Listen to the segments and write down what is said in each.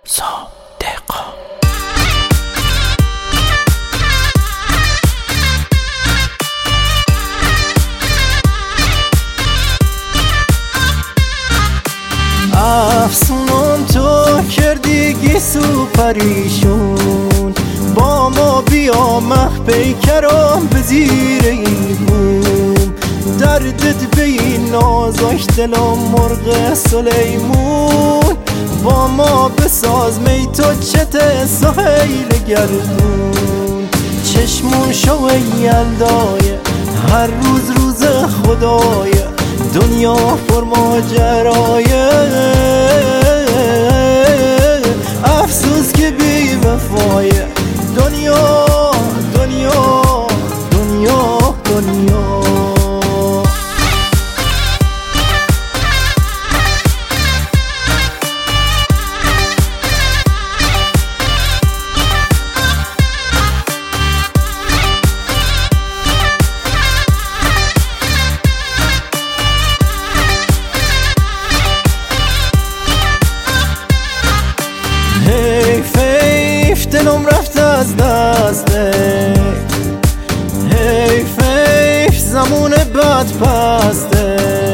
صادقا. افسونم تو کردی گیسو پریشون، با ما بیا مه پیکرم به زیر این بوم. دردت به این نازش دلم مرغ سلیمون، با ما بساز می تو چت سهیل گردون. چشمون شو یلدای هر روز روز خدای، دنیا پر ماجرایه. افسوس که بی وفایه دنیا دنیا دنیا دنیا. دلم رفت از دسته، حیف حیف زمون بد پسته،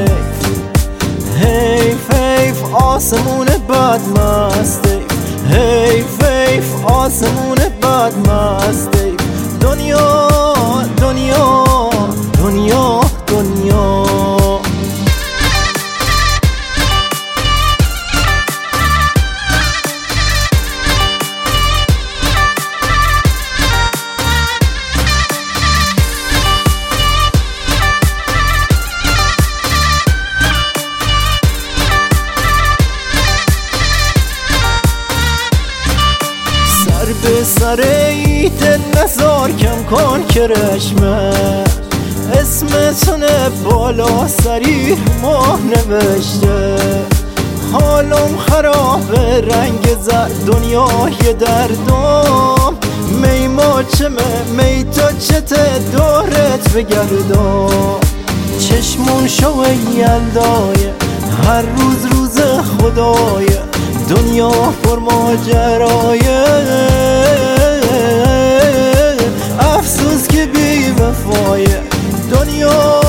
حیف حیف آسمون بد مسته، حیف حیف آسمون بد مسته. دنیا دنیا دنیا دنیا. به سر دل نزار کم کن کرشمه، اسمتونه بالا سریر ماه نوشته. حالم خرابه رنگ زرد دنیای دردم، می ماچمه می تا چته دورت بگردم. چشمون شو یلدای هر روز روز خدای، دنیا پر ماجرایه. افسوس که بی وفایه دنیا